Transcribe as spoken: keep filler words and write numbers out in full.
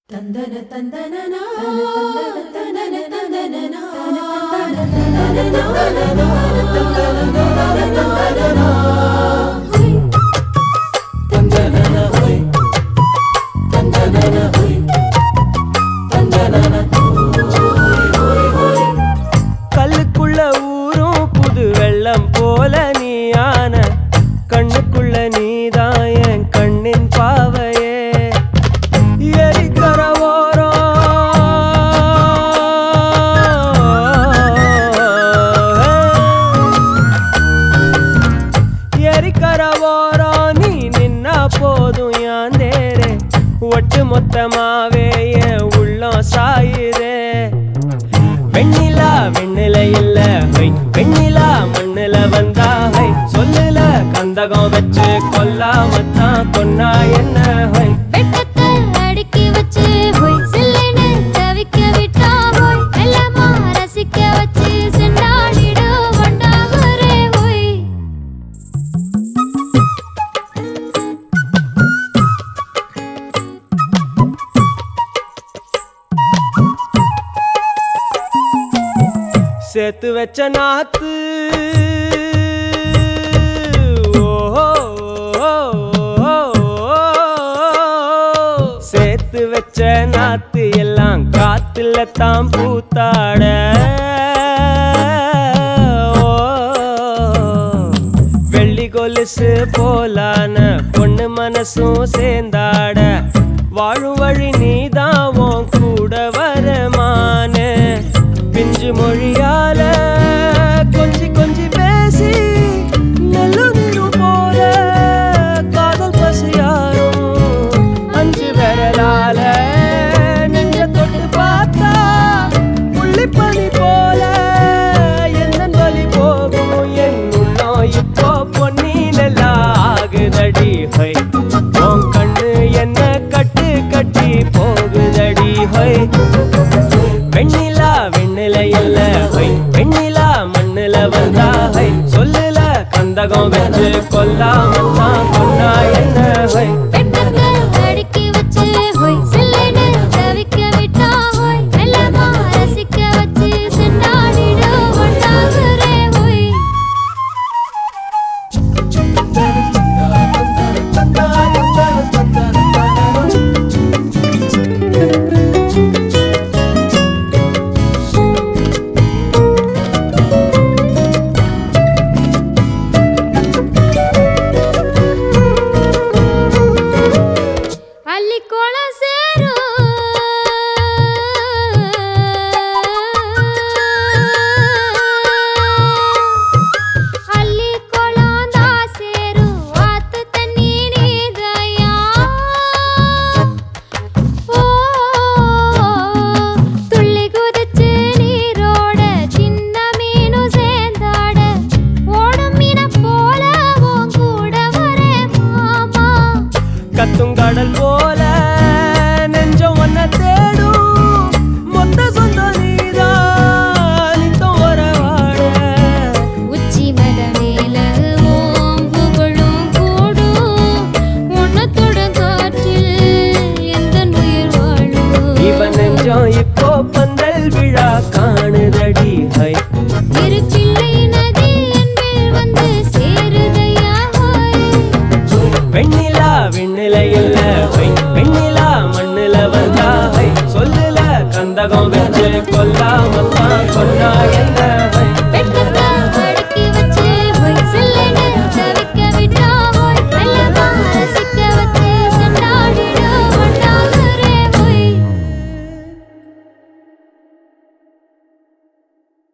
தந்தன தந்தனனா தந்தன தந்தனனா கல்லுக்குள்ள ஊரும் புது வெள்ளம் போல நீயான கண்ணுக்குள்ள நீதான் என் கண்ணின் பாவையே எரிக்கர ஓரம் எரிக்கர ஓரம் நீ நின்னா போதும் யாந்தேரே ஒட்டு மொத்தமாவே என் உள்ளம் சாயுதே வெண்ணிலா வெண்ணில இல்ல ஹை வெண்ணிலா மண்ணில வந்தா ஹை சொல்லுல கந்தகம் வச்சு கொல்லாமத்தான் கொன்னா என்ன ஹை வெட்டத்தை அடுக்கி வச்சு ஹோய் சில்லுன்னு தவிக்க விட்டா ஹோய் எல்லாமா ரசிக்க வச்சு செண்டாடிடு வண்டாகுரே ஹோய் சேர்த்து வச்ச நாத்து ஓஹோ சேர்த்து வச்ச நாத்து எல்லாம் காத்துல தான் பூத்தாட வெள்ளி கொலுசு போலான பொண்ணு மனசும் சேர்ந்தாட வாழும் வழி நீதான் உன் கூட வரமான பிஞ்சு மொழியால கொஞ்சி கொஞ்சி பேசி நல்ல நீரும் போல காதல் பசியாரும் அஞ்சு விரலால நெஞ்ச தொட்டு பார்த்தா புள்ளிப்பனி போல என்ன வலி போகும் என் உள்ளம் இப்போ பொன்னிலா ஆகுதடி ஹை உன் கண்ணு என்ன கட்டு கட்டி போகுதடி ஹை வெண்ணிலா வெண்ணில இல்ல ஹை வெண்ணிலா மண்ணில வந்தா ஹை சொல்லுல கந்தகம் வச்சு கொல்லாமத்தான் கொன்னா என்ன ஹை வெட்டத்தை அடுக்கி வச்சு ஹோய் சில்லுன்னு தவிக்க விட்டா ஹோய் எல்லாமா ரசிக்க வச்சு செண்டாடிடு வண்டாகுரே ஹோய் அள்ளிக்கோளம் சேரும் அள்ளிக்கோளம் தான் சேரும் ஆத்து தண்ணி நீதையா ஓ துள்ளி குதிச்சு நீரோட சின்ன மீனும் சேர்ந்தாட ஓடும் மீன போல உன் கூட வரே மாமா கத்துங்கடல் போல நெஞ்சம் ஒன்ன தேடும் மொத்த சொந்த நீதான் நித்தம் வரவாட உச்சி மத மேல ஓம் புகழும் கூடும் உன்னத்துடன் காற்றில் எந்த உயிர் வாழும் இவன் நெஞ்சம் இப்போ பந்தல் விழா காணுதடி ஹை இரு பிள்ளை நதி என்பில் வந்து சேருதையா ஹோய் வெண்ணிலா வெண்ணில இல்ல ஹை வெண்ணிலா மண்ணில வந்தா ஹை சொல்லுல கந்தகம்